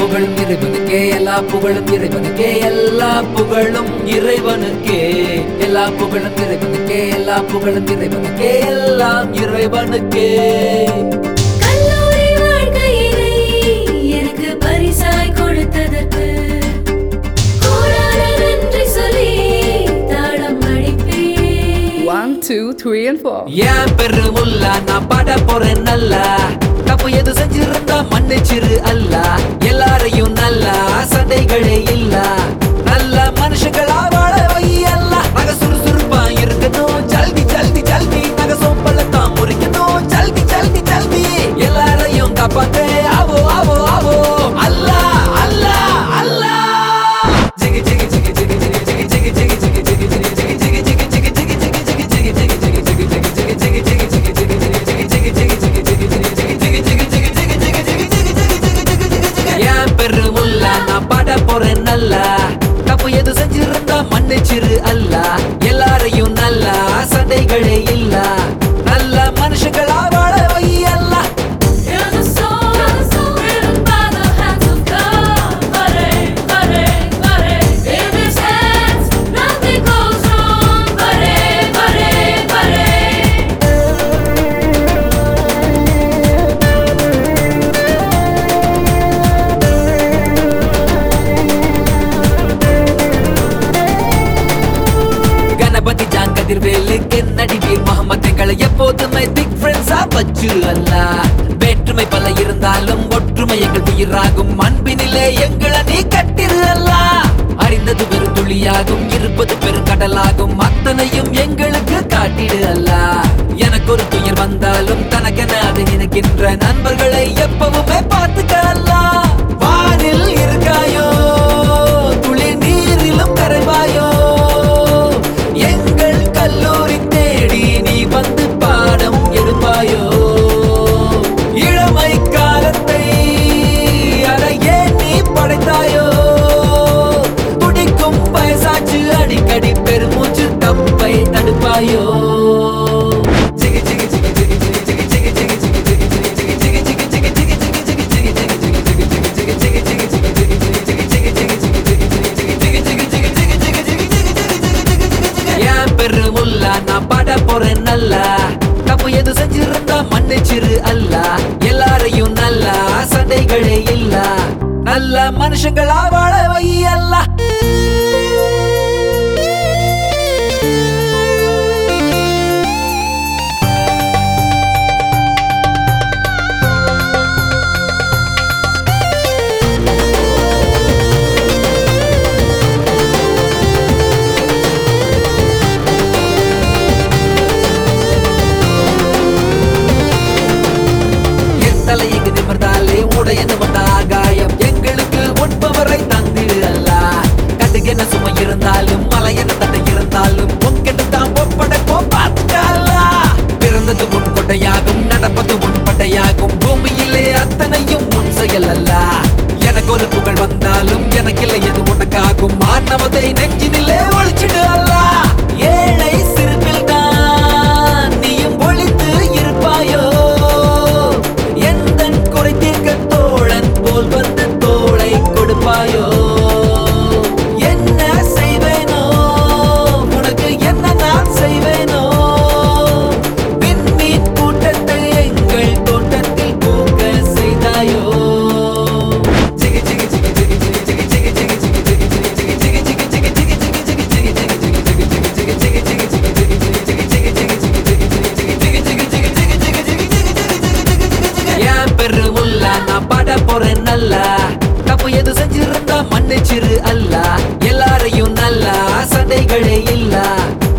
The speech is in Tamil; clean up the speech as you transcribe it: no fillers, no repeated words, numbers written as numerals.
புகழும் இறைவனுக்கே, எல்லா புகழும் இறைவனுக்கே, எல்லா புகழும் இறைவனுக்கே, எல்லா புகழும் இறைவனுக்கே, எல்லா புகழும் இறைவனுக்கே, எல்லாம் இறைவனுக்கே. கல்லூரி வாழ்க்கையினை எனக்கு பரிசாய் கொடுத்ததற்கு கோடான நன்றி சொல்லி தாளம் அடிப்பேன். 1 2 3 and 4. ஏன் பெருமுல்லா நான் பாட போறேன் நல்லா, தப்பு எது செஞ்சிருந்தா மன்னிச்சிரு அல்ல, எல்லாரையும் நல்லா சண்டைகளே இல்ல, நல்ல மனுஷங்களா வாழ வை அல்ல. நக சுறுசுறுப்பா இருக்கணும், ஜல்தி ஜல்தி ஜல்தி, நக சோம்பலத்தான் முறிக்கணும், ஜல்தி ஜல்தி ஜல்தி, எல்லாரையும் காப்பாத்தே ஆவோ ஆவோ ஆவோ அல்லா அல்லா அல்லா. ஜிகி ஜிகி ஜிகி ஜிகி ஜிகி ஜிகி ஜிகி ஜிகி ஜிகி ஜிகி ஜிகி ஜிகி ஜிகி ஜிகி ஜிகி ஜிகி ஜிகி தப்பு எது செஞ்சிருந்தா மன்னிச்சிரு அல்ல, எல்லாரையும் நல்லா சண்டைகளே இல்ல, நல்ல மனுஷங்களா வாழ வை அல்ல. கணபதி ஜாங்கதிர்வேலுக்கு நடிகர் முகமதுங்களை எப்போதுமே பிக் ஃப்ரெண்ட்ஸா வச்சு அல்ல, வேற்றுமை பல இருந்தாலும் ஒற்றுமை எங்கள் உயிராகும், அன்பினிலே எங்களை நீ கட்டிரு அல்ல, அறிந்தது பெரும் துளியாகும், இருப்பது பெரும் கடலாகும், அத்தனையும் எங்களுக்கு காட்டிடு அல்ல. எனக்கு ஒரு துயர் வந்தாலும் தனக்கென அதை நினைக்கின்ற நண்பர்களை எப்பவுமே பார்த்துக்க அல்ல. வானில் இருக்காயோ துளி நீரிலும் கரைவாயோ, எங்கள் கல்லூரி தேடி நீ வந்து பாடம் எடுப்பாயோ, இளமை காலத்தை அறையே நீ படைத்தாயோ, துடிக்கும் வயசாச்சு அடிக்கடி பெருமூச்சு தப்பை தடுப்பாயோ. ஜிகி ஜிகி ஜிகி ஜிகி ஜிகி ஜிகி ஜிகி ஜிகி ஜிகி ஜிகி ஜிகி ஜிகி ஜிகி ஜிகி ஜிகி ஜிகி பெருமுல்லா நான் பாட போறேன் நல்லா, தப்பு எது செஞ்சிருந்தா மன்னிச்சிரு அல்ல, எல்லாரையும் நல்லா சண்டைகளே இல்ல, நல்ல மனுஷங்களா வாழ வை அல்ல. தலையங்கு நிமிர்ந்தாலே உடையது வந்த ஆகாயம், எங்களுக்கு உண்பவரை தந்திடு அல்ல, கட்டுக்கென சுமை இருந்தாலும் மலையென தட்டை இருந்தாலும் உங்கெட்டு தான் ஒப்படைப்போம் பார்த்துக்க அல்ல. பிறந்தது உன் கொட்டையாகும், நடப்பது உன் பட்டையாகும், பூமியிலே அத்தனையும் உன் செயல் அல்ல, எனக்கு ஒரு புகழ் வந்தாலும் எனக்கில்லை எது உனக்காகும், மாணவதை நெஞ்சினிலே ஒழிச்சிடு அல்ல. ஏழை சிறுபில் தான் நீயும் ஒழித்து இருப்பாயோ, தோழன் போல் வந்து தோளை கொடுப்பாயோ, என்ன செய்வேனோ உனக்கு என்ன நான் செய்வேனோ, விண்மீன் கூட்டத்தை எங்கள் தோட்டத்தில் பூக்க செய்தாயோ. ஜிகி ஜிகி ஜிகி ஜிகி ஜிகி ஜிகி ஜிகி ஜிகி ஜிகி ஜிகி ஜிகி ஜிகி ஜிகி ஜிகி ஜிகி ஜிகி பெருமுல்லா நான் பாட போறேன் நல்லா, தப்பு எது செஞ்சிருந்தா மன்னிச்சிரு அல்ல, எல்லாரையும் நல்லா சண்டைகளே இல்ல,